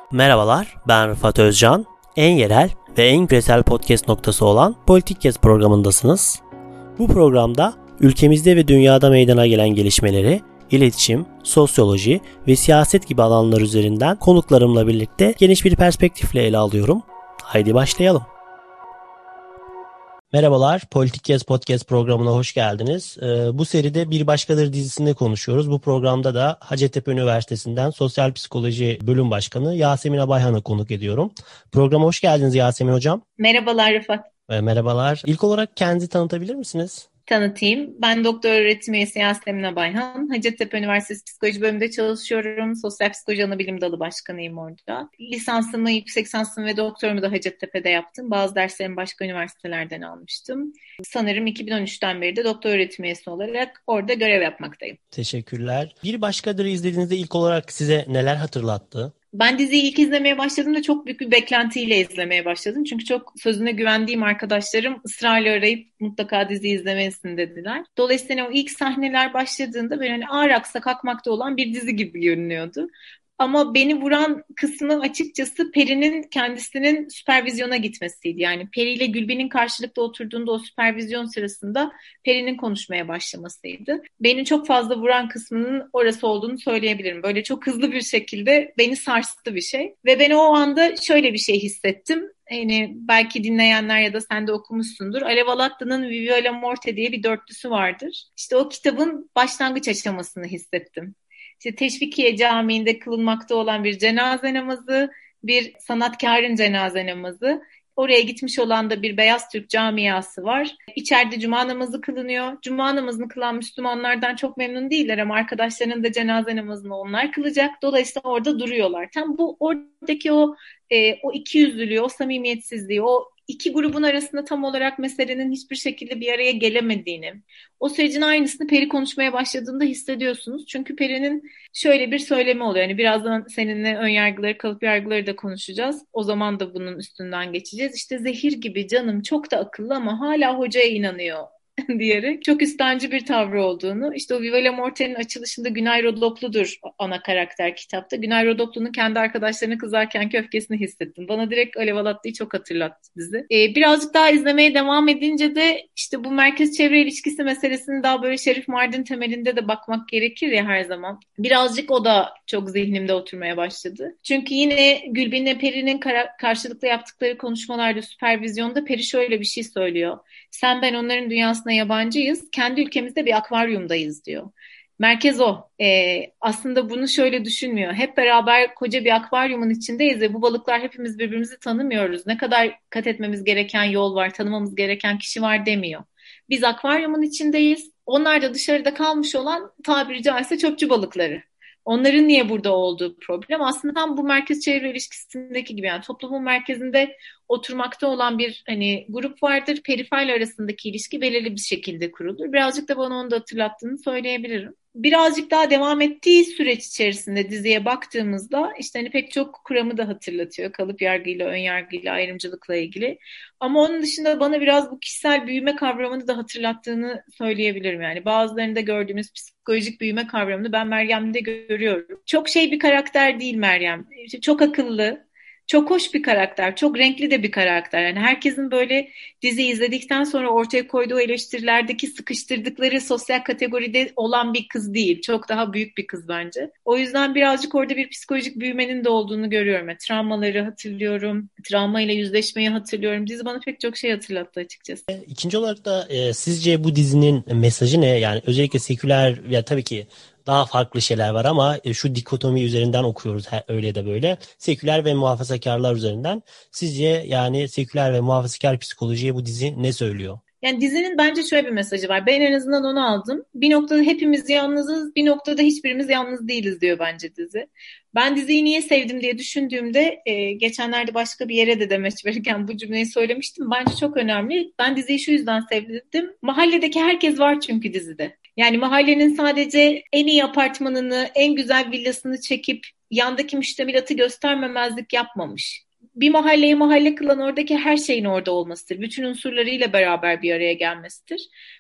Merhabalar, ben Rıfat Özcan. En yerel ve en küresel podcast noktası olan Politikyaz programındasınız. Bu programda ülkemizde ve dünyada meydana gelen gelişmeleri, iletişim, sosyoloji ve siyaset gibi alanlar üzerinden konuklarımla birlikte geniş bir perspektifle ele alıyorum. Haydi başlayalım. Merhabalar, Politikyaz Podcast programına hoş geldiniz. Bu seride Bir Başkadır dizisinde konuşuyoruz. Bu programda da Hacettepe Üniversitesi'nden Sosyal Psikoloji Bölüm Başkanı Yasemin Abayhan'ı konuk ediyorum. Programa hoş geldiniz Yasemin Hocam. Merhabalar Rıfat. Merhabalar. İlk olarak kendinizi tanıtabilir misiniz? Tanıtayım. Ben doktor öğretim üyesi Yasemin Abayhan. Hacettepe Üniversitesi Psikoloji Bölümünde çalışıyorum. Sosyal Psikoloji Anabilim Dalı Başkanıyım orada. Lisansımı, yüksek lisansımı ve doktorumu da Hacettepe'de yaptım. Bazı derslerimi başka üniversitelerden almıştım. Sanırım 2013'ten beri de doktor öğretim üyesi olarak orada görev yapmaktayım. Teşekkürler. Bir Başkadır izlediğinizde ilk olarak size neler hatırlattı? Ben diziyi ilk izlemeye başladığımda çok büyük bir beklentiyle izlemeye başladım. Çünkü çok sözüne güvendiğim arkadaşlarım ısrarla arayıp mutlaka dizi izlemelisin dediler. Dolayısıyla o ilk sahneler başladığında böyle hani ağır aksak akmakta olan bir dizi gibi görünüyordu. Ama beni vuran kısmı açıkçası Peri'nin kendisinin süpervizyona gitmesiydi. Yani Peri ile Gülben'in karşılıklı oturduğunda o süpervizyon sırasında Peri'nin konuşmaya başlamasıydı. Beni çok fazla vuran kısmının orası olduğunu söyleyebilirim. Böyle çok hızlı bir şekilde beni sarstı bir şey. Ve ben o anda şöyle bir şey hissettim. Yani belki dinleyenler ya da sen de okumuşsundur. Alev Alatlı'nın Viva la Morte diye bir dörtlüsü vardır. İşte o kitabın başlangıç aşamasını hissettim. İşte Teşvikiye Camii'nde kılınmakta olan bir cenaze namazı, bir sanatkarın cenaze namazı. Oraya gitmiş olan da bir Beyaz Türk camiası var. İçeride cuma namazı kılınıyor. Cuma namazını kılan Müslümanlardan çok memnun değiller ama arkadaşlarının da cenaze namazını onlar kılacak. Dolayısıyla orada duruyorlar. Tam bu oradaki o ikiyüzlülüğü, o samimiyetsizliği, o iki grubun arasında tam olarak meselenin hiçbir şekilde bir araya gelemediğini, o sürecin aynısını Peri konuşmaya başladığında hissediyorsunuz. Çünkü Peri'nin şöyle bir söylemi oluyor. Yani birazdan seninle ön yargıları, kalıp yargıları da konuşacağız. O zaman da bunun üstünden geçeceğiz. İşte zehir gibi canım çok da akıllı ama hala hocaya inanıyor diyerek çok üstenci bir tavrı olduğunu. İşte o Viva la Morte'nin açılışında Günay Rodoplu'dur ana karakter kitapta. Günay Rodoplu'nun kendi arkadaşlarına kızarken öfkesini hissettim. Bana direkt Alev Alatlı'yı çok hatırlattı dizi. Birazcık daha izlemeye devam edince de işte bu merkez çevre ilişkisi meselesini daha böyle Şerif Mardin temelinde de bakmak gerekir ya her zaman. Birazcık o da çok zihnimde oturmaya başladı. Çünkü yine Gülbin'le Peri'nin karşılıklı yaptıkları konuşmalarda süpervizyonda Peri şöyle bir şey söylüyor. Sen ben onların dünyasına yabancıyız. Kendi ülkemizde bir akvaryumdayız diyor. Merkez o. Aslında bunu şöyle düşünmüyor. Hep beraber koca bir akvaryumun içindeyiz ve bu balıklar hepimiz birbirimizi tanımıyoruz. Ne kadar kat etmemiz gereken yol var, tanımamız gereken kişi var demiyor. Biz akvaryumun içindeyiz. Onlar da dışarıda kalmış olan tabiri caizse çöpçü balıkları. Onların niye burada olduğu problem aslında tam bu merkez çevre ilişkisindeki gibi yani toplumun merkezinde oturmakta olan bir hani grup vardır. Periferle arasındaki ilişki belirli bir şekilde kurulur. Birazcık da bana onu da hatırlattığını söyleyebilirim. Birazcık daha devam ettiği süreç içerisinde diziye baktığımızda işte hani pek çok kuramı da hatırlatıyor. Kalıp yargıyla, ön yargıyla, ayrımcılıkla ilgili. Ama onun dışında bana biraz bu kişisel büyüme kavramını da hatırlattığını söyleyebilirim. Yani bazılarında gördüğümüz psikolojik büyüme kavramını ben Meryem'de görüyorum. Çok şey bir karakter değil Meryem. İşte çok akıllı, çok hoş bir karakter, çok renkli de bir karakter. Yani herkesin böyle dizi izledikten sonra ortaya koyduğu eleştirilerdeki sıkıştırdıkları sosyal kategoride olan bir kız değil. Çok daha büyük bir kız bence. O yüzden birazcık orada bir psikolojik büyümenin de olduğunu görüyorum. Yani travmaları hatırlıyorum, travmayla yüzleşmeyi hatırlıyorum. Dizi bana pek çok şey hatırlattı açıkçası. İkinci olarak da sizce bu dizinin mesajı ne? Yani özellikle seküler ya tabii ki daha farklı şeyler var ama şu dikotomi üzerinden okuyoruz öyle de böyle. Seküler ve muhafazakarlar üzerinden. Sizce yani seküler ve muhafazakar psikolojiye bu dizi ne söylüyor? Yani dizinin bence şöyle bir mesajı var. Ben en azından onu aldım. Bir noktada hepimiz yalnızız, bir noktada hiçbirimiz yalnız değiliz diyor bence dizi. Ben diziyi niye sevdim diye düşündüğümde geçenlerde başka bir yere de demeç verirken bu cümleyi söylemiştim. Bence çok önemli. Ben diziyi şu yüzden sevdim. Mahalledeki herkes var çünkü dizide. Yani mahallenin sadece en iyi apartmanını, en güzel villasını çekip yandaki müştemilatı göstermemezlik yapmamış. Bir mahalleyi mahalle kılan oradaki her şeyin orada olmasıdır. Bütün unsurlarıyla beraber bir araya gelmesidir.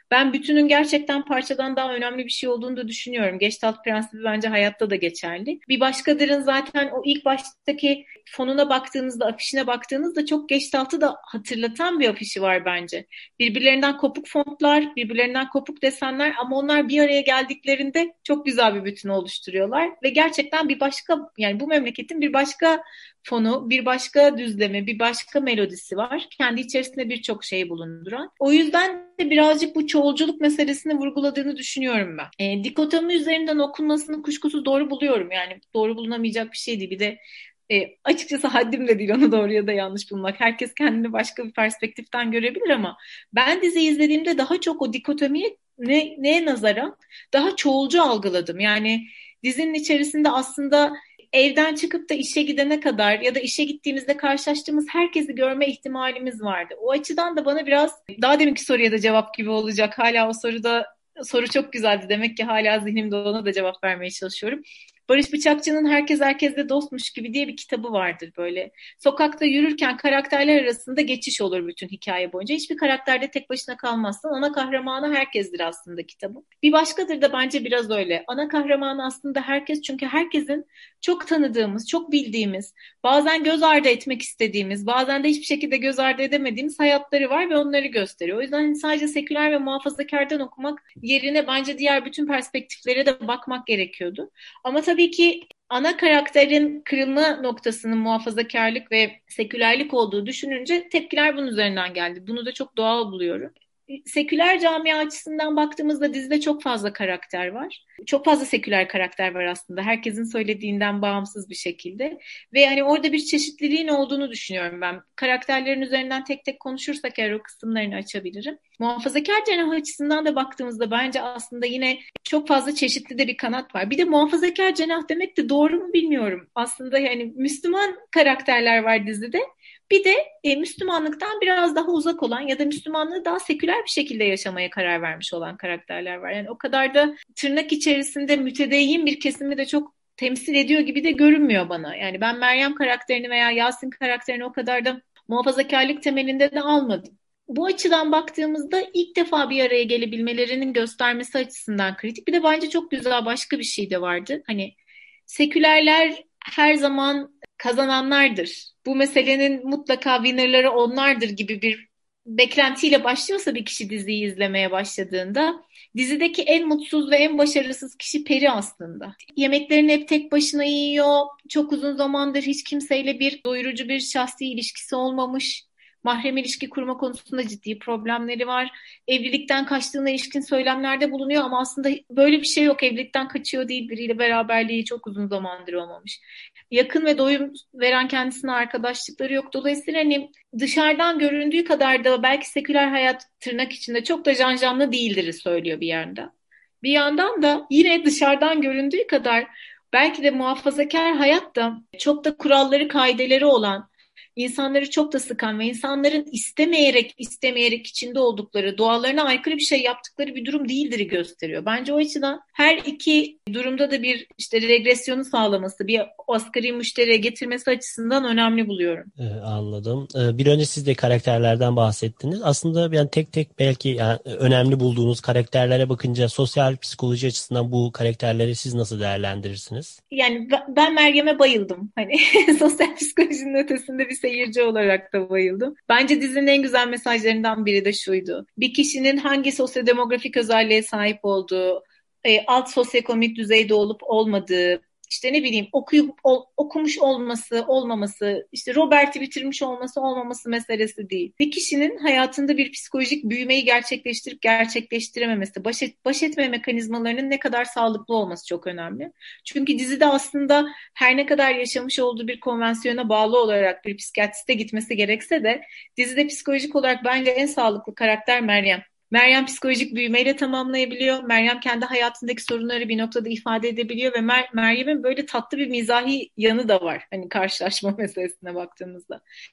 Ben bütünün gerçekten parçadan daha önemli bir şey olduğunu da düşünüyorum. Gestalt prensibi bence hayatta da geçerli. Bir başkadırın zaten o ilk baştaki fonuna baktığınızda, afişine baktığınızda çok Gestalt'ı da hatırlatan bir afişi var bence. Birbirlerinden kopuk fontlar, birbirlerinden kopuk desenler ama onlar bir araya geldiklerinde çok güzel bir bütün oluşturuyorlar ve gerçekten bir başka, yani bu memleketin bir başka fonu, bir başka düzlemi, bir başka melodisi var. Kendi içerisinde birçok şey bulunduran. O yüzden de birazcık bu çoğulculuk meselesini vurguladığını düşünüyorum ben. Dikotomi üzerinden okunmasını kuşkusuz doğru buluyorum. Yani doğru bulunamayacak bir şey değil. Bir de açıkçası haddim de değil onu doğru ya da yanlış bulmak. Herkes kendini başka bir perspektiften görebilir ama ben diziyi izlediğimde daha çok o dikotomiye neye nazaran daha çoğulcu algıladım. Yani dizinin içerisinde aslında evden çıkıp da işe gidene kadar ya da işe gittiğimizde karşılaştığımız herkesi görme ihtimalimiz vardı. O açıdan da bana biraz daha deminki soruya da cevap gibi olacak. Hala o soru çok güzeldi. Demek ki hala zihnimde ona da cevap vermeye çalışıyorum. Barış Bıçakçı'nın Herkes Herkesle Dostmuş gibi diye bir kitabı vardır böyle. Sokakta yürürken karakterler arasında geçiş olur bütün hikaye boyunca. Hiçbir karakterde tek başına kalmazsın. Ana kahramanı herkesdir aslında kitabın. Bir başkadır da bence biraz öyle. Ana kahramanı aslında herkes çünkü herkesin çok tanıdığımız, çok bildiğimiz, bazen göz ardı etmek istediğimiz, bazen de hiçbir şekilde göz ardı edemediğimiz hayatları var ve onları gösteriyor. O yüzden sadece seküler ve muhafazakardan okumak yerine bence diğer bütün perspektiflere de bakmak gerekiyordu. Ama tabii ki ana karakterin kırılma noktasının muhafazakarlık ve sekülerlik olduğu düşününce tepkiler bunun üzerinden geldi. Bunu da çok doğal buluyorum. Seküler camia açısından baktığımızda dizide çok fazla karakter var. Çok fazla seküler karakter var aslında. Herkesin söylediğinden bağımsız bir şekilde. Ve hani orada bir çeşitliliğin olduğunu düşünüyorum ben. Karakterlerin üzerinden tek tek konuşursak eğer o kısımlarını açabilirim. Muhafazakar cenah açısından da baktığımızda bence aslında yine çok fazla çeşitli de bir kanat var. Bir de muhafazakar cenah demek de doğru mu bilmiyorum. Aslında yani Müslüman karakterler var dizide. Bir de Müslümanlıktan biraz daha uzak olan ya da Müslümanlığı daha seküler bir şekilde yaşamaya karar vermiş olan karakterler var. Yani o kadar da tırnak içerisinde mütedeyyin bir kesimi de çok temsil ediyor gibi de görünmüyor bana. Yani ben Meryem karakterini veya Yasin karakterini o kadar da muhafazakarlık temelinde de almadım. Bu açıdan baktığımızda ilk defa bir araya gelebilmelerinin göstermesi açısından kritik. Bir de bence çok güzel başka bir şey de vardı. Hani sekülerler her zaman kazananlardır. Bu meselenin mutlaka winner'ları onlardır gibi bir beklentiyle başlıyorsa bir kişi diziyi izlemeye başladığında dizideki en mutsuz ve en başarısız kişi Peri aslında. Yemeklerini hep tek başına yiyor. Çok uzun zamandır hiç kimseyle bir doyurucu bir şahsi ilişkisi olmamış. Mahrem ilişki kurma konusunda ciddi problemleri var. Evlilikten kaçtığına ilişkin söylemlerde bulunuyor ama aslında böyle bir şey yok. Evlilikten kaçıyor değil, biriyle beraberliği çok uzun zamandır olmamış. Yakın ve doyum veren kendisine arkadaşlıkları yok. Dolayısıyla hani dışarıdan göründüğü kadar da belki seküler hayat tırnak içinde çok da canlı değildir söylüyor bir yanda. Bir yandan da yine dışarıdan göründüğü kadar belki de muhafazakar hayat da çok da kuralları, kaideleri olan, insanları çok da sıkan ve insanların istemeyerek içinde oldukları, doğalarına aykırı bir şey yaptıkları bir durum değildir gösteriyor. Bence o açıdan her iki durumda da bir işte regresyonu sağlaması, bir asgari müşteriye getirmesi açısından önemli buluyorum. Anladım. Bir önce siz de karakterlerden bahsettiniz. Aslında yani tek tek belki yani önemli bulduğunuz karakterlere bakınca sosyal psikoloji açısından bu karakterleri siz nasıl değerlendirirsiniz? Yani ben Meryem'e bayıldım. Hani sosyal psikolojinin ötesinde bir seyirci olarak da bayıldım. Bence dizinin en güzel mesajlarından biri de şuydu. Bir kişinin hangi sosyodemografik özelliğe sahip olduğu, alt sosyoekonomik düzeyde olup olmadığı, işte ne bileyim okumuş olması, olmaması, işte Robert'i bitirmiş olması, olmaması meselesi değil. Bir kişinin hayatında bir psikolojik büyümeyi gerçekleştirip gerçekleştirememesi, baş etme mekanizmalarının ne kadar sağlıklı olması çok önemli. Çünkü dizide aslında her ne kadar yaşamış olduğu bir konvansiyona bağlı olarak bir psikiyatriste gitmesi gerekse de dizide psikolojik olarak bence en sağlıklı karakter Meryem. Meryem psikolojik büyümeyle tamamlayabiliyor. Meryem kendi hayatındaki sorunları bir noktada ifade edebiliyor ve Meryem'in böyle tatlı bir mizahi yanı da var. Hani karşılaşma meselesine baktığımızda.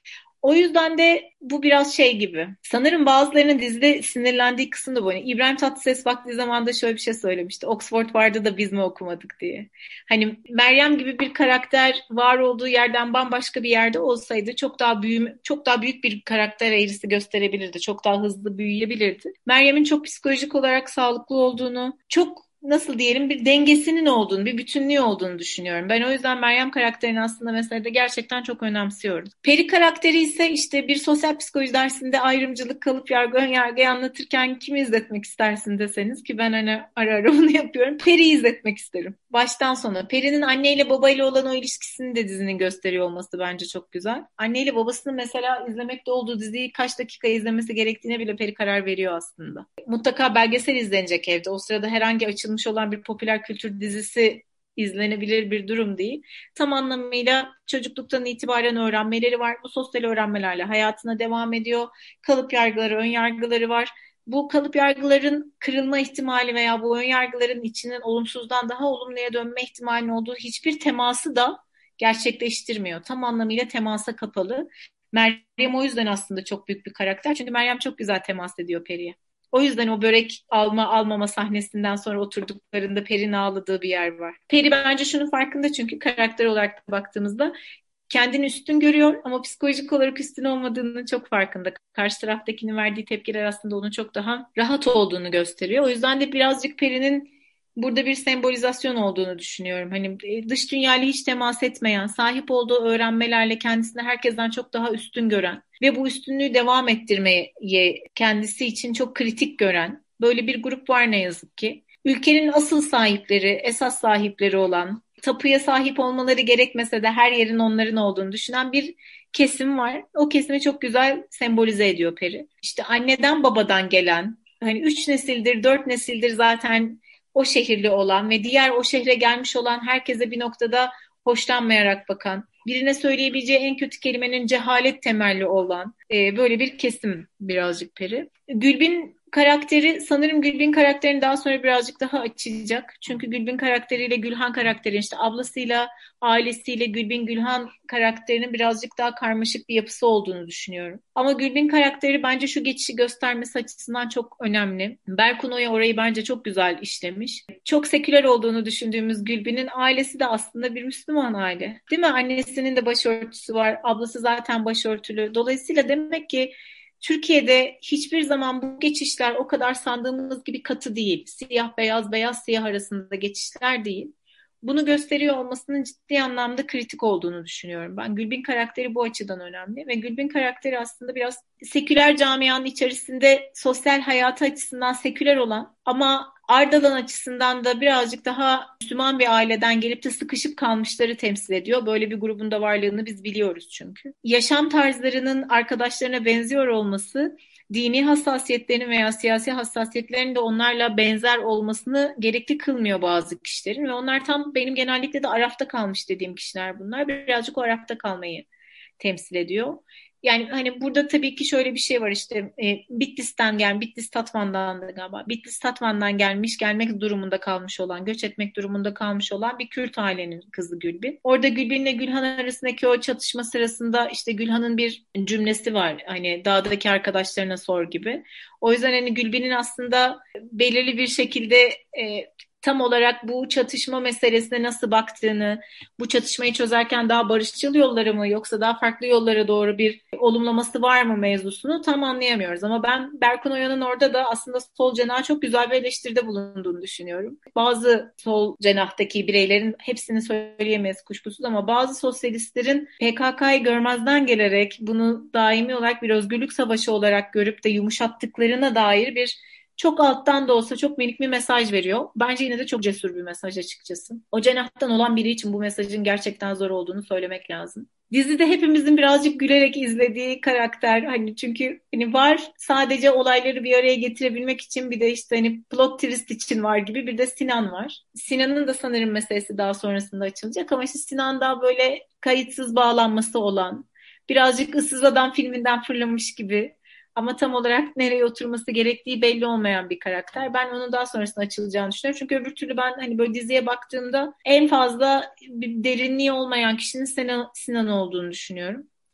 O yüzden de bu biraz şey gibi. Sanırım bazılarının dizide sinirlendiği kısım da bu. Yani İbrahim Tatlıses vakti zamanında şöyle bir şey söylemişti. Oxford vardı da biz mi okumadık diye. Hani Meryem gibi bir karakter var olduğu yerden bambaşka bir yerde olsaydı çok daha büyük bir karakter eğrisi gösterebilirdi. Çok daha hızlı büyüyebilirdi. Meryem'in çok psikolojik olarak sağlıklı olduğunu, çok nasıl diyelim bir dengesinin olduğunu, bir bütünlüğü olduğunu düşünüyorum. Ben o yüzden Meryem karakterini aslında meselede gerçekten çok önemsiyorum. Peri karakteri ise işte bir sosyal psikoloji dersinde ayrımcılık, kalıp yargı, ön yargıyı anlatırken kimi izletmek istersin deseniz ki ben hani ara ara bunu yapıyorum. Peri'yi izletmek isterim. Baştan sona. Peri'nin anneyle babayla olan o ilişkisini de dizinin gösteriyor olması bence çok güzel. Anneyle babasının mesela izlemekte olduğu diziyi kaç dakika izlemesi gerektiğine bile Peri karar veriyor aslında. Mutlaka belgesel izlenecek evde. O sırada herhangi açılmış olan bir popüler kültür dizisi izlenebilir bir durum değil. Tam anlamıyla çocukluktan itibaren öğrenmeleri var. Bu sosyal öğrenmelerle hayatına devam ediyor. Kalıp yargıları, ön yargıları var. Bu kalıp yargıların kırılma ihtimali veya bu ön yargıların içinin olumsuzdan daha olumluya dönme ihtimalinin olduğu hiçbir teması da gerçekleştirmiyor. Tam anlamıyla temasa kapalı. Meryem o yüzden aslında çok büyük bir karakter. Çünkü Meryem çok güzel temas ediyor Peri'ye. O yüzden o börek almama sahnesinden sonra oturduklarında Peri'nin ağladığı bir yer var. Peri bence şunun farkında çünkü karakter olarak baktığımızda kendini üstün görüyor ama psikolojik olarak üstün olmadığının çok farkında. Karşı taraftakinin verdiği tepkiler aslında onun çok daha rahat olduğunu gösteriyor. O yüzden de birazcık Peri'nin burada bir sembolizasyon olduğunu düşünüyorum. Hani dış dünyayla hiç temas etmeyen, sahip olduğu öğrenmelerle kendisini herkesten çok daha üstün gören ve bu üstünlüğü devam ettirmeye kendisi için çok kritik gören böyle bir grup var ne yazık ki. Ülkenin asıl sahipleri, esas sahipleri olan, tapuya sahip olmaları gerekmese de her yerin onların olduğunu düşünen bir kesim var. O kesimi çok güzel sembolize ediyor Peri. İşte anneden babadan gelen, hani 3 nesildir, 4 nesildir zaten o şehirli olan ve diğer o şehre gelmiş olan herkese bir noktada hoşlanmayarak bakan, birine söyleyebileceği en kötü kelimenin cehalet temelli olan böyle bir kesim birazcık Peri. Gülbin karakteri sanırım Gülbin karakterini daha sonra birazcık daha açacak. Çünkü Gülbin karakteriyle Gülhan karakteri işte ablasıyla ailesiyle Gülbin Gülhan karakterinin birazcık daha karmaşık bir yapısı olduğunu düşünüyorum. Ama Gülbin karakteri bence şu geçişi göstermesi açısından çok önemli. Berkun Oya orayı bence çok güzel işlemiş. Çok seküler olduğunu düşündüğümüz Gülbin'in ailesi de aslında bir Müslüman aile. Değil mi? Annesinin de başörtüsü var. Ablası zaten başörtülü. Dolayısıyla demek ki Türkiye'de hiçbir zaman bu geçişler o kadar sandığımız gibi katı değil. Siyah beyaz, beyaz siyah arasında geçişler değil. Bunu gösteriyor olmasının ciddi anlamda kritik olduğunu düşünüyorum. Ben Gülbin karakteri bu açıdan önemli ve Gülbin karakteri aslında biraz seküler camianın içerisinde sosyal hayatı açısından seküler olan ama Ardalan açısından da birazcık daha Müslüman bir aileden gelip de sıkışıp kalmışları temsil ediyor. Böyle bir grubun da varlığını biz biliyoruz çünkü. Yaşam tarzlarının arkadaşlarına benziyor olması dini hassasiyetlerinin veya siyasi hassasiyetlerinin de onlarla benzer olmasını gerekli kılmıyor bazı kişilerin ve onlar tam benim genellikle de arafta kalmış dediğim kişiler bunlar. Birazcık o arafta kalmayı temsil ediyor. Yani hani burada tabii ki şöyle bir şey var işte Bitlis Tatvan'dan da galiba Bitlis Tatvan'dan gelmek durumunda kalmış olan göç etmek durumunda kalmış olan bir Kürt ailenin kızı Gülbin. Orada Gülbin'le Gülhan arasındaki o çatışma sırasında işte Gülhan'ın bir cümlesi var hani dağdaki arkadaşlarına sor gibi. O yüzden hani Gülbin'in aslında belirli bir şekilde tam olarak bu çatışma meselesine nasıl baktığını, bu çatışmayı çözerken daha barışçıl yollara mı yoksa daha farklı yollara doğru bir olumlaması var mı mevzusunu tam anlayamıyoruz. Ama ben Berkun Oya'nın orada da aslında sol cenaha çok güzel bir eleştiride bulunduğunu düşünüyorum. Bazı sol cenahtaki bireylerin hepsini söyleyemeyiz kuşkusuz ama bazı sosyalistlerin PKK'yı görmezden gelerek bunu daimi olarak bir özgürlük savaşı olarak görüp de yumuşattıklarına dair bir çok alttan da olsa çok minik bir mesaj veriyor. Bence yine de çok cesur bir mesaj açıkçası. O cenahtan olan biri için bu mesajın gerçekten zor olduğunu söylemek lazım. Dizide hepimizin birazcık gülerek izlediği karakter hani çünkü hani var sadece olayları bir araya getirebilmek için bir de işte hani plot twist için var gibi bir de Sinan var. Sinan'ın da sanırım meselesi daha sonrasında açılacak ama işte Sinan daha böyle kayıtsız bağlanması olan birazcık Issız Adam filminden fırlamış gibi ama tam olarak nereye oturması gerektiği belli olmayan bir karakter. Ben onun daha sonrasında açılacağını düşünüyorum. Çünkü öbür türlü ben hani böyle diziye baktığımda en fazla bir derinliği olmayan kişinin Sinan olduğunu düşünüyorum.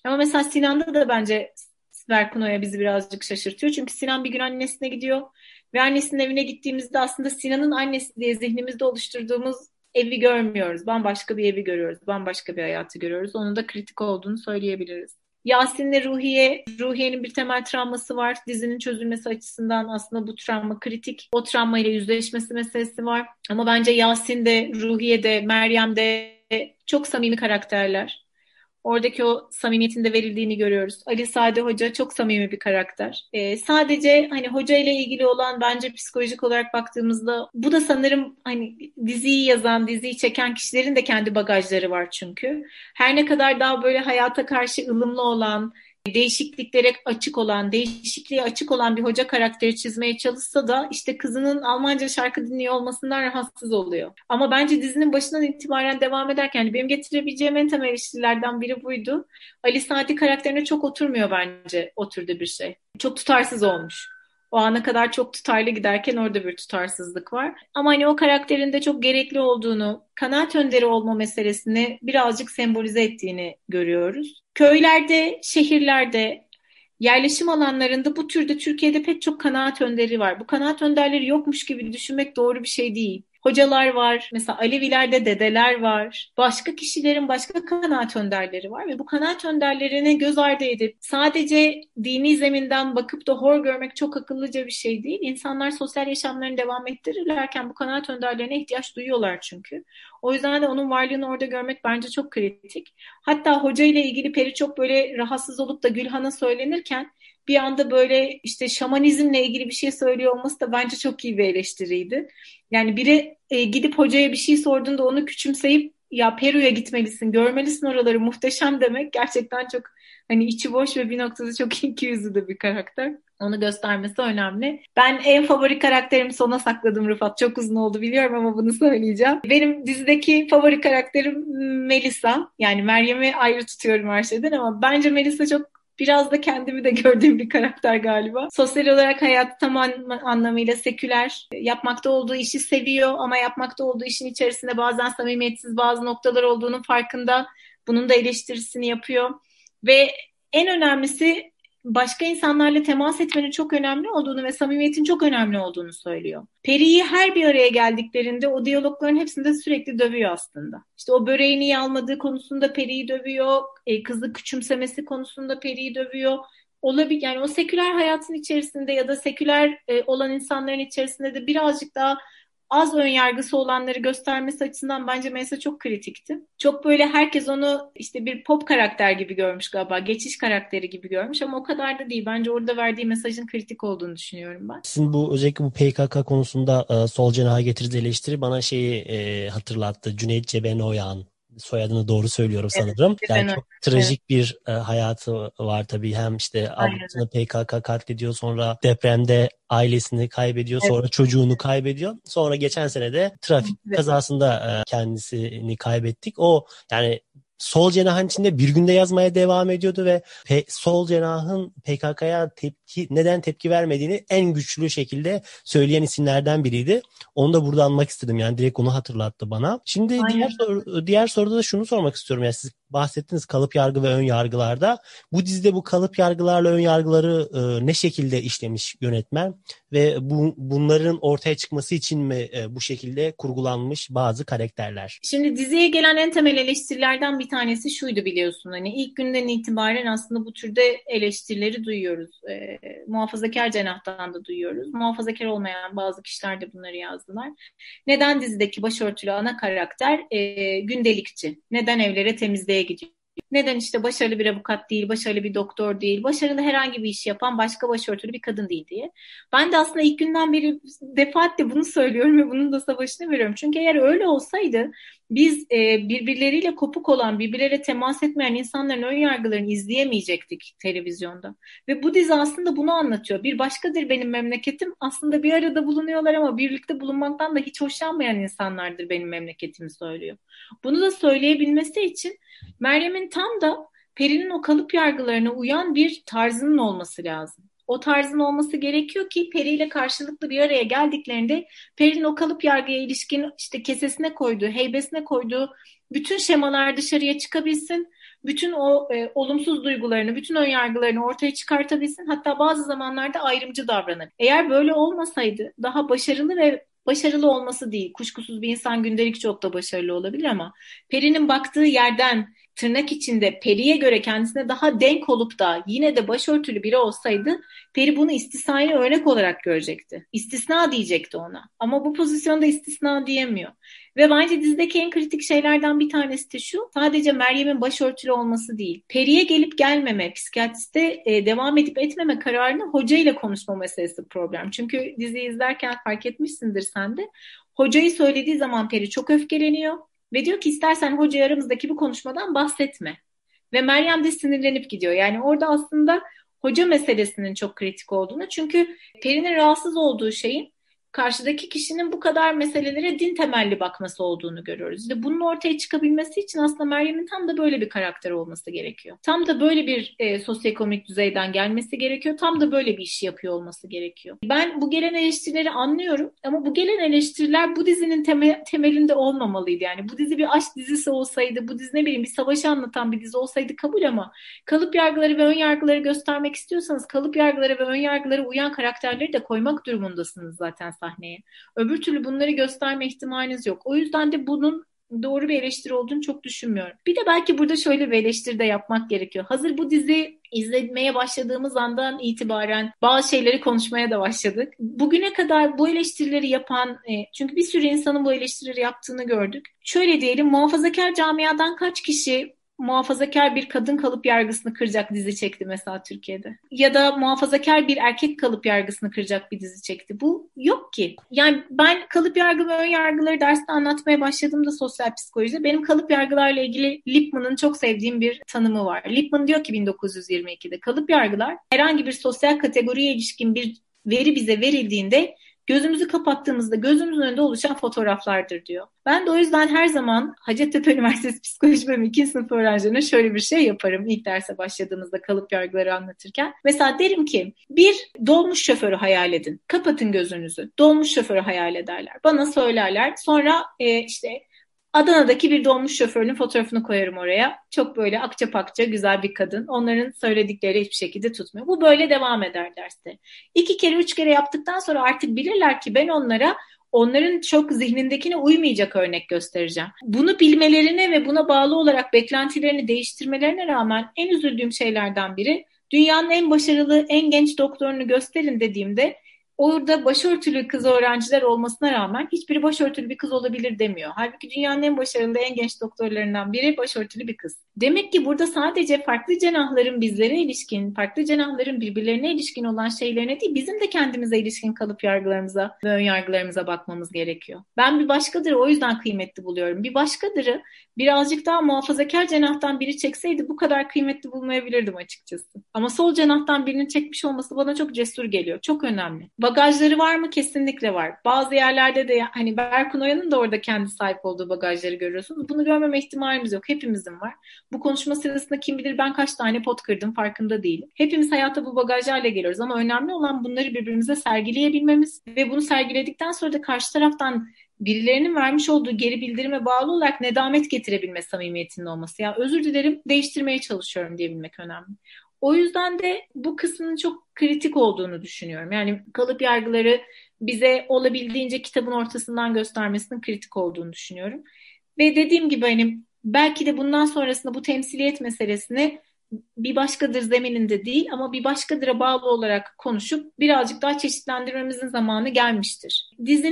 Ama mesela Sinan'da da bence Berkun Oya bizi birazcık şaşırtıyor. Çünkü Sinan bir gün annesine gidiyor ve annesinin evine gittiğimizde aslında Sinan'ın annesi diye zihnimizde oluşturduğumuz evi görmüyoruz. Bambaşka bir evi görüyoruz. Bambaşka bir hayatı görüyoruz. Onun da kritik olduğunu söyleyebiliriz. Yasin'le Ruhiye'nin bir temel travması var. Dizinin çözülmesi açısından aslında bu travma kritik. O travmayla yüzleşmesi meselesi var. Ama bence Yasin de, Ruhiye de, Meryem de çok samimi karakterler. Oradaki o samimiyetin de verildiğini görüyoruz. Ali Sade Hoca çok samimi bir karakter. Sadece hani hoca ile ilgili olan bence psikolojik olarak baktığımızda bu da sanırım hani diziyi yazan, diziyi çeken kişilerin de kendi bagajları var çünkü. Her ne kadar daha böyle hayata karşı ılımlı olan, değişikliklere açık olan, değişikliğe açık olan bir hoca karakteri çizmeye çalışsa da işte kızının Almanca şarkı dinliyor olmasından rahatsız oluyor. Ama bence dizinin başından itibaren devam ederken yani benim getirebileceğim en temel eleştirilerden biri buydu. Ali Sadi karakterine çok oturmuyor bence o türde bir şey. Çok tutarsız olmuş. O ana kadar çok tutarlı giderken orada bir tutarsızlık var. Ama hani o karakterin de çok gerekli olduğunu, kanaat önderi olma meselesini birazcık sembolize ettiğini görüyoruz. Köylerde, şehirlerde, yerleşim alanlarında bu türde Türkiye'de pek çok kanaat önderi var. Bu kanaat önderleri yokmuş gibi düşünmek doğru bir şey değil. Hocalar var, mesela Alevilerde dedeler var, başka kişilerin başka kanaat önderleri var ve bu kanaat önderlerine göz ardı edip sadece dini zeminden bakıp da hor görmek çok akıllıca bir şey değil. İnsanlar sosyal yaşamlarını devam ettirirlerken bu kanaat önderlerine ihtiyaç duyuyorlar çünkü. O yüzden de onun varlığını orada görmek bence çok kritik. Hatta hoca ile ilgili Peri çok böyle rahatsız olup da Gülhan'a söylenirken bir anda böyle işte şamanizmle ilgili bir şey söylüyor olması da bence çok iyi bir eleştiriydi. Yani biri gidip hocaya bir şey sorduğunda onu küçümseyip ya Peru'ya gitmelisin, görmelisin oraları muhteşem demek gerçekten çok hani içi boş ve bir noktada çok ikiyüzlü de bir karakter. Onu göstermesi önemli. Ben en favori karakterimi sona sakladım Rıfat. Çok uzun oldu biliyorum ama bunu söyleyeceğim. Benim dizideki favori karakterim Melisa. Yani Meryem'i ayrı tutuyorum her şeyden ama bence Melisa çok biraz da kendimi de gördüğüm bir karakter galiba. Sosyal olarak hayatı tam anlamıyla seküler. Yapmakta olduğu işi seviyor ama yapmakta olduğu işin içerisinde bazen samimiyetsiz bazı noktalar olduğunun farkında. Bunun da eleştirisini yapıyor. Ve en önemlisi başka insanlarla temas etmenin çok önemli olduğunu ve samimiyetin çok önemli olduğunu söylüyor. Peri'yi her bir araya geldiklerinde o diyalogların hepsinde sürekli dövüyor aslında. İşte o böreğini iyi almadığı konusunda Peri'yi dövüyor, kızı küçümsemesi konusunda Peri'yi dövüyor. Olabilir yani o seküler hayatın içerisinde ya da seküler olan insanların içerisinde de birazcık daha az ön yargısı olanları göstermesi açısından bence mesela çok kritikti. Çok böyle herkes onu işte bir pop karakter gibi görmüş galiba. Geçiş karakteri gibi görmüş ama o kadar da değil. Bence orada verdiği mesajın kritik olduğunu düşünüyorum ben. Sizin bu özellikle bu PKK konusunda sol cenaha getirdiği eleştiri bana şeyi hatırlattı. Cüneyt Cebeoğlan, soyadını doğru söylüyorum Evet, sanırım. Yani ben öyle. çok Evet, trajik bir hayatı var tabii. Hem işte aynen. ablasını PKK katlediyor, sonra depremde ailesini kaybediyor, Evet, sonra çocuğunu kaybediyor. Sonra geçen sene de trafik evet. kazasında kendisini kaybettik. O yani sol cenahın içinde bir günde yazmaya devam ediyordu ve sol cenahın PKK'ya neden tepki vermediğini en güçlü şekilde söyleyen isimlerden biriydi. Onu da burada anmak istedim. Yani direkt onu hatırlattı bana. Şimdi Aynen. diğer soruda da şunu sormak istiyorum. Yani siz bahsettiniz kalıp yargı ve ön yargılarda. Bu dizide bu kalıp yargılarla ön yargıları ne şekilde işlemiş yönetmen ve bunların ortaya çıkması için mi bu şekilde kurgulanmış bazı karakterler? Şimdi diziye gelen en temel eleştirilerden bir tanesi şuydu biliyorsun. Hani ilk günden itibaren aslında bu türde eleştirileri duyuyoruz. Muhafazakar cenahtan da duyuyoruz. Muhafazakar olmayan bazı kişiler de bunları yazdılar. Neden dizideki başörtülü ana karakter gündelikçi? Neden evlere temizliğe gidiyor? Neden işte başarılı bir avukat değil, başarılı bir doktor değil, başarılı herhangi bir iş yapan başka başörtülü bir kadın değil diye. Ben de aslında ilk günden beri defaatle bunu söylüyorum ve bunun da savaşını veriyorum. Çünkü eğer öyle olsaydı biz birbirleriyle kopuk olan, birbirleriyle temas etmeyen insanların ön yargılarını izleyemeyecektik televizyonda. Ve bu dizi aslında bunu anlatıyor. Bir başkadır benim memleketim. Aslında bir arada bulunuyorlar ama birlikte bulunmaktan da hiç hoşlanmayan insanlardır benim memleketimi söylüyor. Bunu da söyleyebilmesi için Meryem'in tam da Peri'nin o kalıp yargılarına uyan bir tarzının olması lazım. O tarzın olması gerekiyor ki Peri ile karşılıklı bir araya geldiklerinde Peri'nin o kalıp yargıya ilişkin işte kesesine koyduğu, heybesine koyduğu bütün şemalar dışarıya çıkabilsin. bütün o olumsuz duygularını, bütün önyargılarını ortaya çıkartabilsin. Hatta bazı zamanlarda ayrımcı davranır. Eğer böyle olmasaydı daha başarılı ve başarılı olması değil. Kuşkusuz bir insan gündelik çok da başarılı olabilir ama Peri'nin baktığı yerden tırnak içinde Peri'ye göre kendisine daha denk olup da yine de başörtülü biri olsaydı Peri bunu istisnai örnek olarak görecekti. İstisna diyecekti ona. Ama bu pozisyonda istisna diyemiyor. Ve bence dizideki en kritik şeylerden bir tanesi de şu. Sadece Meryem'in başörtülü olması değil. Peri'ye gelip gelmeme, psikiyatriste devam edip etmeme kararını hocayla konuşma meselesi problem. Çünkü diziyi izlerken fark etmişsindir sen de. Hocayı söylediği zaman Peri çok öfkeleniyor. Ve diyor ki istersen hocaya aramızdaki bu konuşmadan bahsetme. Ve Meryem de sinirlenip gidiyor. Yani orada aslında hoca meselesinin çok kritik olduğunu. Çünkü Peri'nin rahatsız olduğu şeyin karşıdaki kişinin bu kadar meselelere din temelli bakması olduğunu görüyoruz. Ve bunun ortaya çıkabilmesi için aslında Meryem'in tam da böyle bir karakter olması gerekiyor. Tam da böyle bir sosyoekonomik düzeyden gelmesi gerekiyor. Tam da böyle bir işi yapıyor olması gerekiyor. Ben bu gelen eleştirileri anlıyorum ama bu gelen eleştiriler bu dizinin temelinde olmamalıydı. Yani bu dizi bir aşk dizisi olsaydı, bu dizi ne bileyim bir savaşı anlatan bir dizi olsaydı kabul ama kalıp yargıları ve ön yargıları göstermek istiyorsanız kalıp yargıları ve ön yargılara uyan karakterleri de koymak durumundasınız zaten sahneye. Öbür türlü bunları gösterme ihtimaliniz yok. O yüzden de bunun doğru bir eleştiri olduğunu çok düşünmüyorum. Bir de belki burada şöyle bir eleştiri de yapmak gerekiyor. Hazır bu dizi izlemeye başladığımız andan itibaren bazı şeyleri konuşmaya da başladık. Bugüne kadar bu eleştirileri yapan, çünkü bir sürü insanın bu eleştirileri yaptığını gördük. Şöyle diyelim, muhafazakar camiadan kaç kişi muhafazakar bir kadın kalıp yargısını kıracak dizi çekti mesela Türkiye'de? Ya da muhafazakar bir erkek kalıp yargısını kıracak bir dizi çekti. Bu yok ki. Yani ben kalıp yargı ve ön yargıları derste anlatmaya başladığımda sosyal psikolojide benim kalıp yargılarla ilgili Lippmann'ın çok sevdiğim bir tanımı var. Lippmann diyor ki 1922'de kalıp yargılar herhangi bir sosyal kategoriye ilişkin bir veri bize verildiğinde gözümüzü kapattığımızda gözümüzün önünde oluşan fotoğraflardır diyor. Ben de o yüzden her zaman Hacettepe Üniversitesi Psikoloji Bölümü 2. sınıf öğrencilerine şöyle bir şey yaparım ilk derse başladığımızda kalıp yargıları anlatırken. Mesela derim ki bir dolmuş şoförü hayal edin. Kapatın gözünüzü. Dolmuş şoförü hayal ederler. Bana söylerler. Sonra işte Adana'daki bir dolmuş şoförünün fotoğrafını koyarım oraya. Çok böyle akça pakça güzel bir kadın. Onların söyledikleri hiçbir şekilde tutmuyor. Bu böyle devam eder derste. 2 kere 3 kere yaptıktan sonra artık bilirler ki ben onların çok zihnindekine uymayacak örnek göstereceğim. Bunu bilmelerine ve buna bağlı olarak beklentilerini değiştirmelerine rağmen en üzüldüğüm şeylerden biri dünyanın en başarılı, en genç doktorunu gösterin dediğimde orada başörtülü kız öğrenciler olmasına rağmen hiçbiri başörtülü bir kız olabilir demiyor. Halbuki dünyanın en başarılı, en genç doktorlarından biri başörtülü bir kız. Demek ki burada sadece farklı cenahların bizlere ilişkin, farklı cenahların birbirlerine ilişkin olan şeylerine değil, bizim de kendimize ilişkin kalıp yargılarımıza ve ön yargılarımıza bakmamız gerekiyor. Ben bir başkadırı o yüzden kıymetli buluyorum. Bir başkadırı birazcık daha muhafazakar cenahtan biri çekseydi bu kadar kıymetli bulmayabilirdim açıkçası. Ama sol cenahtan birinin çekmiş olması bana çok cesur geliyor. Çok önemli. Bagajları var mı? Kesinlikle var. Bazı yerlerde de hani Berkun Oya'nın da orada kendi sahip olduğu bagajları görüyorsunuz. Bunu görmeme ihtimalimiz yok. Hepimizin var. Bu konuşma sırasında kim bilir ben kaç tane pot kırdım farkında değilim. Hepimiz hayata bu bagajlarla geliyoruz ama önemli olan bunları birbirimize sergileyebilmemiz ve bunu sergiledikten sonra da karşı taraftan birilerinin vermiş olduğu geri bildirime bağlı olarak nedamet getirebilme samimiyetinin olması. Ya özür dilerim, değiştirmeye çalışıyorum diyebilmek önemli. O yüzden de bu kısmının çok kritik olduğunu düşünüyorum. Yani kalıp yargıları bize olabildiğince kitabın ortasından göstermesinin kritik olduğunu düşünüyorum. Ve dediğim gibi hani belki de bundan sonrasında bu temsiliyet meselesini bir başkadır zemininde değil ama bir başkadıra bağlı olarak konuşup birazcık daha çeşitlendirmemizin zamanı gelmiştir.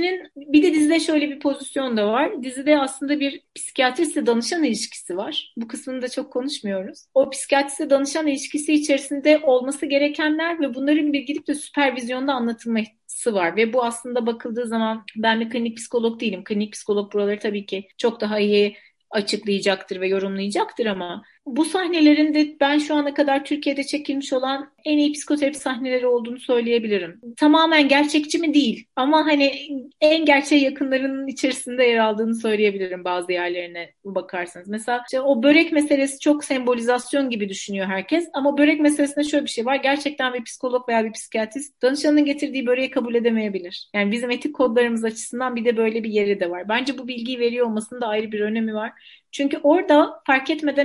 Dizide şöyle bir pozisyon da var. Dizide aslında bir psikiyatristle danışan ilişkisi var. Bu kısmını da çok konuşmuyoruz. O psikiyatristle danışan ilişkisi içerisinde olması gerekenler ve bunların bir gidip de süpervizyonda anlatılması var ve bu aslında bakıldığı zaman ben bir klinik psikolog değilim. Klinik psikolog buraları tabii ki çok daha iyi açıklayacaktır ve yorumlayacaktır ama bu sahnelerin de ben şu ana kadar Türkiye'de çekilmiş olan en iyi psikoterapi sahneleri olduğunu söyleyebilirim. Tamamen gerçekçi mi değil ama hani en gerçeğe yakınlarının içerisinde yer aldığını söyleyebilirim bazı yerlerine bakarsanız. Mesela işte o börek meselesi çok sembolizasyon gibi düşünüyor herkes ama börek meselesinde şöyle bir şey var. Gerçekten bir psikolog veya bir psikiyatrist danışanın getirdiği böreği kabul edemeyebilir. Yani bizim etik kodlarımız açısından bir de böyle bir yeri de var. Bence bu bilgiyi veriyor olmasının da ayrı bir önemi var. Çünkü orada fark etmeden aslında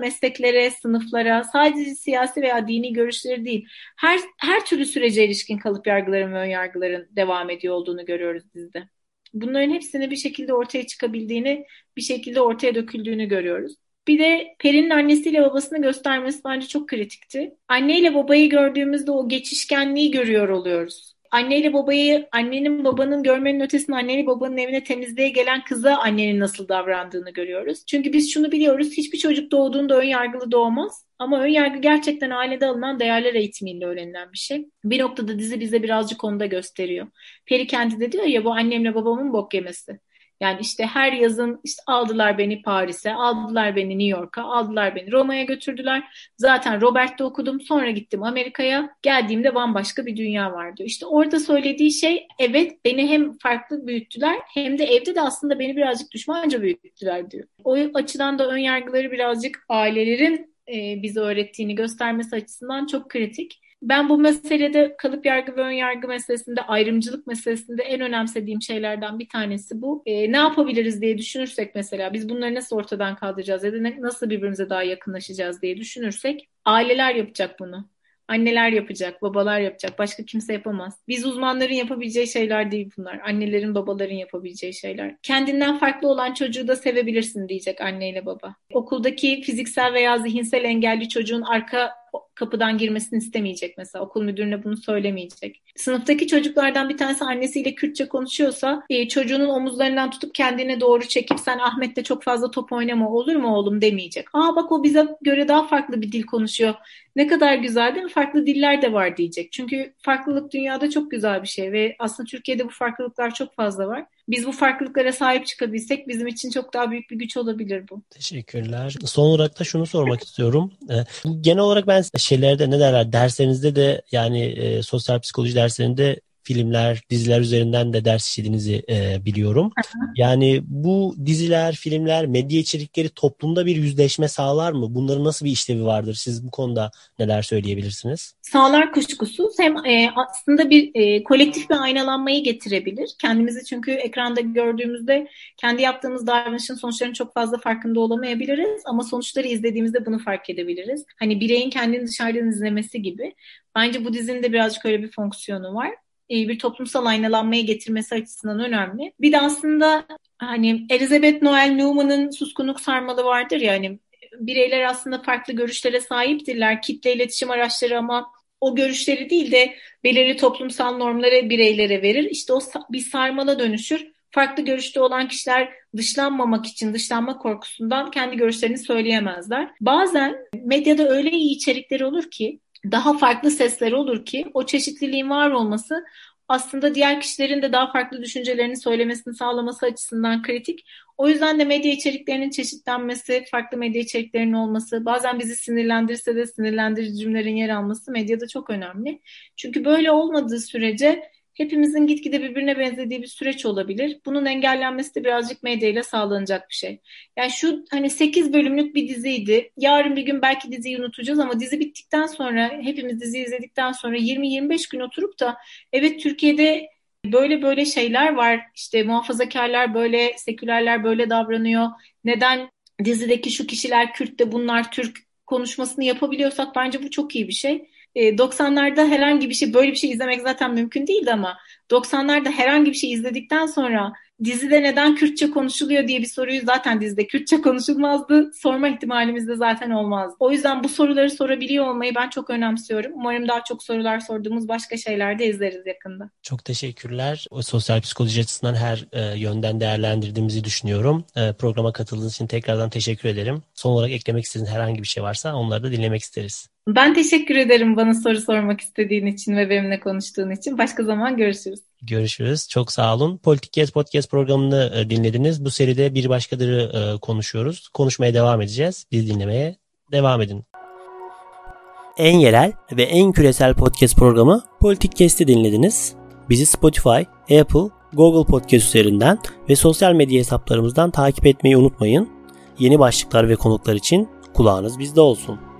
mesleklere, sınıflara, sadece siyasi veya dini görüşleri değil, her türlü sürece ilişkin kalıp yargıların ve ön yargıların devam ediyor olduğunu görüyoruz dizide. Bunların hepsini bir şekilde ortaya çıkabildiğini, bir şekilde ortaya döküldüğünü görüyoruz. Bir de Peri'nin annesiyle babasını göstermesi bence çok kritikti. Anneyle babayı gördüğümüzde o geçişkenliği görüyor oluyoruz. Anneyle babayı, annenin babanın görmenin ötesinde anneyle babanın evine temizliğe gelen kıza annenin nasıl davrandığını görüyoruz. Çünkü biz şunu biliyoruz, hiçbir çocuk doğduğunda ön yargılı doğmaz. Ama ön yargı gerçekten ailede alınan değerler eğitimiyle öğrenilen bir şey. Bir noktada dizi bize birazcık onu da gösteriyor. Peri kendi de diyor ya, bu annemle babamın bok yemesi. Yani işte her yazın işte aldılar beni Paris'e, aldılar beni New York'a, aldılar beni Roma'ya götürdüler. Zaten Robert'te okudum, sonra gittim Amerika'ya. Geldiğimde bambaşka bir dünya var diyor. İşte orada söylediği şey, evet beni hem farklı büyüttüler hem de evde de aslında beni birazcık düşmanca büyüttüler diyor. O açıdan da ön yargıları birazcık ailelerin bize öğrettiğini göstermesi açısından çok kritik. Ben bu meselede kalıp yargı ve ön yargı meselesinde, ayrımcılık meselesinde en önemsediğim şeylerden bir tanesi bu. Ne yapabiliriz diye düşünürsek mesela, biz bunları nasıl ortadan kaldıracağız ya da nasıl birbirimize daha yakınlaşacağız diye düşünürsek, aileler yapacak bunu. Anneler yapacak, babalar yapacak. Başka kimse yapamaz. Biz uzmanların yapabileceği şeyler değil bunlar. Annelerin, babaların yapabileceği şeyler. Kendinden farklı olan çocuğu da sevebilirsin diyecek anneyle baba. Okuldaki fiziksel veya zihinsel engelli çocuğun arka kapıdan girmesini istemeyecek mesela. Okul müdürüne bunu söylemeyecek. Sınıftaki çocuklardan bir tanesi annesiyle Kürtçe konuşuyorsa çocuğunun omuzlarından tutup kendine doğru çekip sen Ahmet'le çok fazla top oynama olur mu oğlum demeyecek. Aa bak, o bize göre daha farklı bir dil konuşuyor. Ne kadar güzel değil mi? Farklı diller de var diyecek. Çünkü farklılık dünyada çok güzel bir şey ve aslında Türkiye'de bu farklılıklar çok fazla var. Biz bu farklılıklara sahip çıkabilsek bizim için çok daha büyük bir güç olabilir bu. Teşekkürler. Son olarak da şunu sormak istiyorum. Genel olarak ben şeylerde ne derler, derslerinizde de yani sosyal psikoloji derslerinde filmler, diziler üzerinden de ders işlediğinizi biliyorum. Yani bu diziler, filmler, medya içerikleri toplumda bir yüzleşme sağlar mı? Bunların nasıl bir işlevi vardır? Siz bu konuda neler söyleyebilirsiniz? Sağlar kuşkusuz. Hem aslında bir kolektif bir aynalanmayı getirebilir. Kendimizi çünkü ekranda gördüğümüzde kendi yaptığımız davranışın sonuçlarının çok fazla farkında olamayabiliriz. Ama sonuçları izlediğimizde bunu fark edebiliriz. Hani bireyin kendini dışarıdan izlemesi gibi. Bence bu dizinin de birazcık öyle bir fonksiyonu var. Bir toplumsal aynalanmaya getirmesi açısından önemli. Bir de aslında hani Elizabeth Noel Newman'ın Suskunluk Sarmalı vardır ya, hani bireyler aslında farklı görüşlere sahiptirler. Kitle iletişim araçları ama o görüşleri değil de belirli toplumsal normları bireylere verir. İşte o bir sarmala dönüşür. Farklı görüşte olan kişiler dışlanmamak için, dışlanma korkusundan kendi görüşlerini söyleyemezler. Bazen medyada öyle iyi içerikleri olur ki, daha farklı sesleri olur ki o çeşitliliğin var olması aslında diğer kişilerin de daha farklı düşüncelerini söylemesini sağlaması açısından kritik. O yüzden de medya içeriklerinin çeşitlenmesi, farklı medya içeriklerinin olması, bazen bizi sinirlendirse de sinirlendirici cümlelerin yer alması medyada çok önemli. Çünkü böyle olmadığı sürece hepimizin gitgide birbirine benzediği bir süreç olabilir. Bunun engellenmesi de birazcık medyayla sağlanacak bir şey. Yani şu hani 8 bölümlük bir diziydi. Yarın bir gün belki diziyi unutacağız ama dizi bittikten sonra, hepimiz diziyi izledikten sonra 20-25 gün oturup da evet Türkiye'de böyle şeyler var. İşte muhafazakarlar böyle, sekülerler böyle davranıyor. Neden dizideki şu kişiler Kürt de bunlar Türk konuşmasını yapabiliyorsak bence bu çok iyi bir şey. 90'larda herhangi bir şey, böyle bir şey izlemek zaten mümkün değildi ama 90'larda herhangi bir şey izledikten sonra dizide neden Kürtçe konuşuluyor diye bir soruyu, zaten dizide Kürtçe konuşulmazdı, sorma ihtimalimiz de zaten olmazdı. O yüzden bu soruları sorabiliyor olmayı ben çok önemsiyorum. Umarım daha çok sorular sorduğumuz başka şeyler de izleriz yakında. Çok teşekkürler. O sosyal psikoloji açısından her yönden değerlendirdiğimizi düşünüyorum. Programa katıldığınız için tekrardan teşekkür ederim. Son olarak eklemek istediğiniz herhangi bir şey varsa onları da dinlemek isteriz. Ben teşekkür ederim bana soru sormak istediğin için ve benimle konuştuğun için. Başka zaman görüşürüz. Görüşürüz. Çok sağ olun. Politik Podcast programını dinlediniz. Bu seride bir başkaları konuşuyoruz. Konuşmaya devam edeceğiz. Biz dinlemeye devam edin. En yerel ve en küresel podcast programı Politik Cast'i dinlediniz. Bizi Spotify, Apple, Google Podcast üzerinden ve sosyal medya hesaplarımızdan takip etmeyi unutmayın. Yeni başlıklar ve konuklar için kulağınız bizde olsun.